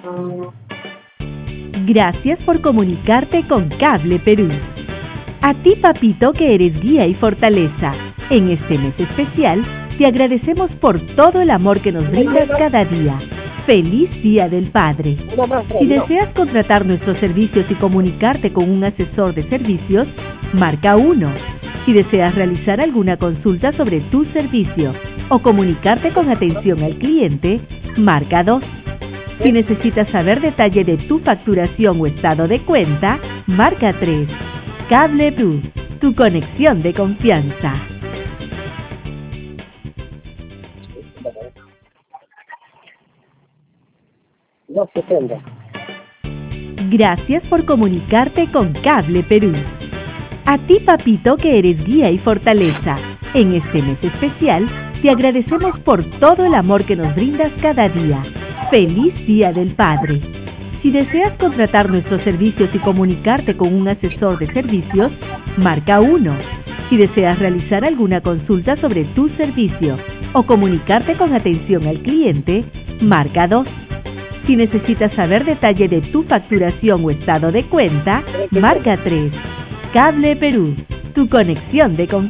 Gracias por comunicarte con Cable Perú. A ti, papito, que eres guía y fortaleza, en este mes especial, te agradecemos por todo el amor que nos brindas cada día. ¡Feliz Día del Padre! Si deseas contratar nuestros servicios y comunicarte con un asesor de servicios, marca 1. Si deseas realizar alguna consulta sobre tu servicio o comunicarte con atención al cliente, marca 2. Si necesitas saber detalle de tu facturación o estado de cuenta, marca 3. Cable Perú, tu conexión de confianza. Gracias por comunicarte con Cable Perú. A ti, papito, que eres guía y fortaleza, en este mes especial, te agradecemos por todo el amor que nos brindas cada día. ¡Feliz Día del Padre! Si deseas contratar nuestros servicios y comunicarte con un asesor de servicios, marca 1. Si deseas realizar alguna consulta sobre tu servicio o comunicarte con atención al cliente, marca 2. Si necesitas saber detalle de tu facturación o estado de cuenta, marca 3. Cable Perú, tu conexión de confianza.